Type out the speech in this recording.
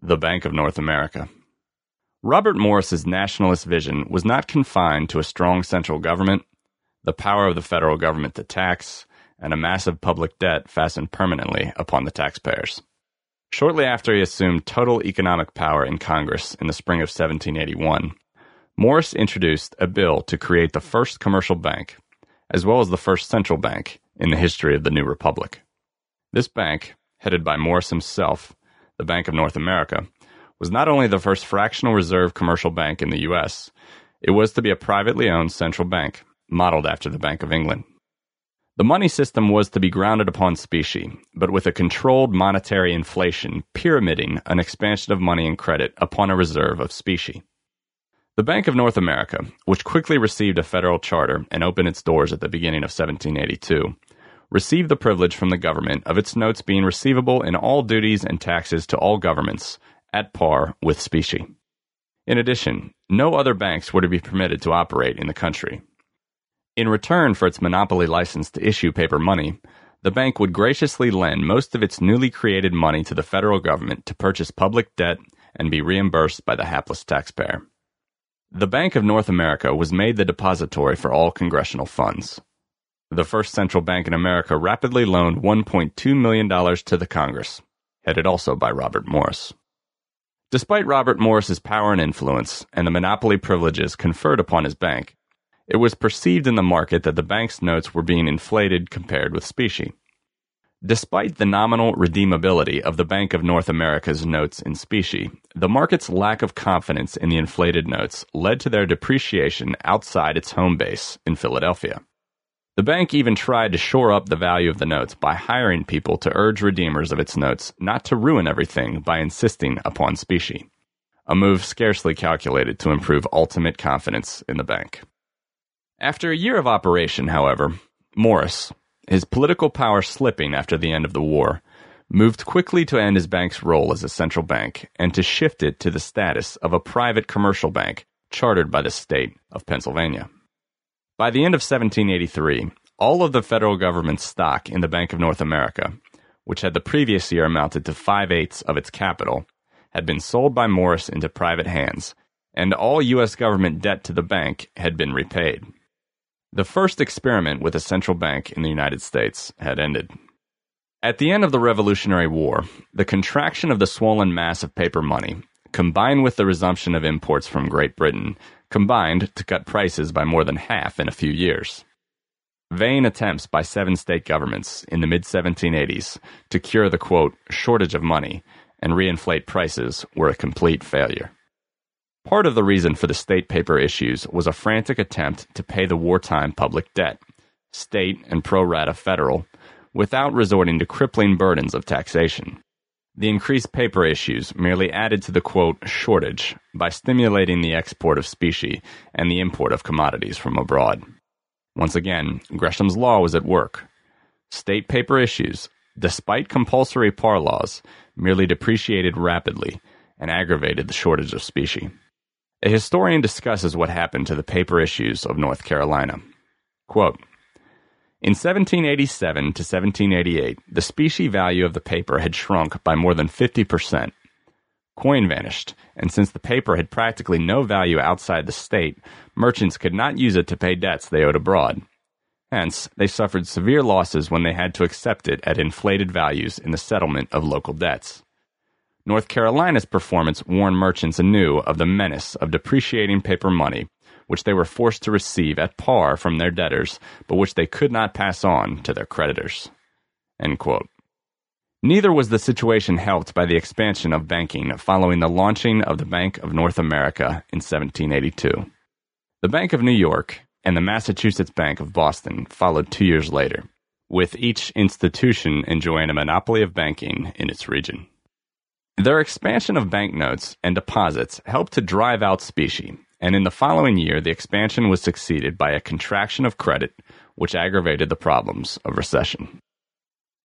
The Bank of North America. Robert Morris's nationalist vision was not confined to a strong central government, the power of the federal government to tax, and a massive public debt fastened permanently upon the taxpayers. Shortly after he assumed total economic power in Congress in the spring of 1781, Morris introduced a bill to create the first commercial bank, as well as the first central bank in the history of the new republic. This bank, headed by Morris himself, the Bank of North America, was not only the first fractional reserve commercial bank in the U.S., it was to be a privately owned central bank, modeled after the Bank of England. The money system was to be grounded upon specie, but with a controlled monetary inflation pyramiding an expansion of money and credit upon a reserve of specie. The Bank of North America, which quickly received a federal charter and opened its doors at the beginning of 1782, received the privilege from the government of its notes being receivable in all duties and taxes to all governments, at par with specie. In addition, no other banks were to be permitted to operate in the country. In return for its monopoly license to issue paper money, the bank would graciously lend most of its newly created money to the federal government to purchase public debt and be reimbursed by the hapless taxpayer. The Bank of North America was made the depository for all congressional funds. The first central bank in America rapidly loaned $1.2 million to the Congress, headed also by Robert Morris. Despite Robert Morris's power and influence and the monopoly privileges conferred upon his bank, it was perceived in the market that the bank's notes were being inflated compared with specie. Despite the nominal redeemability of the Bank of North America's notes in specie, the market's lack of confidence in the inflated notes led to their depreciation outside its home base in Philadelphia. The bank even tried to shore up the value of the notes by hiring people to urge redeemers of its notes not to ruin everything by insisting upon specie, a move scarcely calculated to improve ultimate confidence in the bank. After a year of operation, however, Morris, his political power slipping after the end of the war, moved quickly to end his bank's role as a central bank and to shift it to the status of a private commercial bank chartered by the state of Pennsylvania. By the end of 1783, all of the federal government's stock in the Bank of North America, which had the previous year amounted to 5/8 of its capital, had been sold by Morris into private hands, and all U.S. government debt to the bank had been repaid. The first experiment with a central bank in the United States had ended. At the end of the Revolutionary War, the contraction of the swollen mass of paper money, combined with the resumption of imports from Great Britain, combined to cut prices by more than half in a few years. Vain attempts by 7 state governments in the mid-1780s to cure the, quote, shortage of money and reinflate prices were a complete failure. Part of the reason for the state paper issues was a frantic attempt to pay the wartime public debt, state and pro rata federal, without resorting to crippling burdens of taxation. The increased paper issues merely added to the, quote, shortage by stimulating the export of specie and the import of commodities from abroad. Once again, Gresham's law was at work. State paper issues, despite compulsory par laws, merely depreciated rapidly and aggravated the shortage of specie. A historian discusses what happened to the paper issues of North Carolina. Quote, in 1787 to 1788, the specie value of the paper had shrunk by more than 50%. Coin vanished, and since the paper had practically no value outside the state, merchants could not use it to pay debts they owed abroad. Hence, they suffered severe losses when they had to accept it at inflated values in the settlement of local debts. North Carolina's performance warned merchants anew of the menace of depreciating paper money, which they were forced to receive at par from their debtors, but which they could not pass on to their creditors. End quote. Neither was the situation helped by the expansion of banking following the launching of the Bank of North America in 1782. The Bank of New York and the Massachusetts Bank of Boston followed 2 years later, with each institution enjoying a monopoly of banking in its region. Their expansion of banknotes and deposits helped to drive out specie, and in the following year the expansion was succeeded by a contraction of credit, which aggravated the problems of recession.